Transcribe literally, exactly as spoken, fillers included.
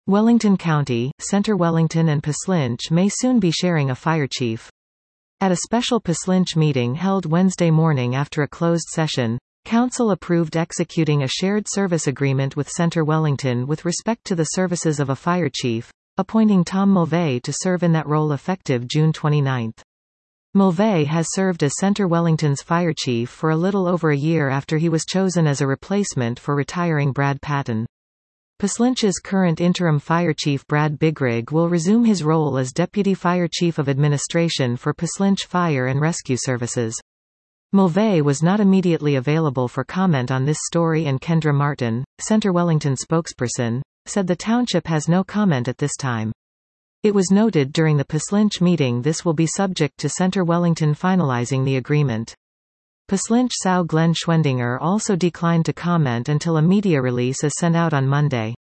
Wellington County, Centre Wellington and Paslinch may soon be sharing a fire chief. At a special Paslinch meeting held Wednesday morning after a closed session, Council approved executing a shared service agreement with Centre Wellington with respect to the services of a fire chief, appointing Tom Mulvey to serve in that role effective June twenty-ninth. Mulvey has served as Centre Wellington's fire chief for a little over a year after he was chosen as a replacement for retiring Brad Patton. Paslinch's current interim fire chief Brad Bigrig will resume his role as Deputy Fire Chief of Administration for Paslinch Fire and Rescue Services. Mulvey was not immediately available for comment on this story, and Kendra Martin, Centre Wellington spokesperson, said the township has no comment at this time. It was noted during the Paslinch meeting this will be subject to Centre Wellington finalizing the agreement. Paslinch S O W Glenn Schwendinger also declined to comment until a media release is sent out on Monday.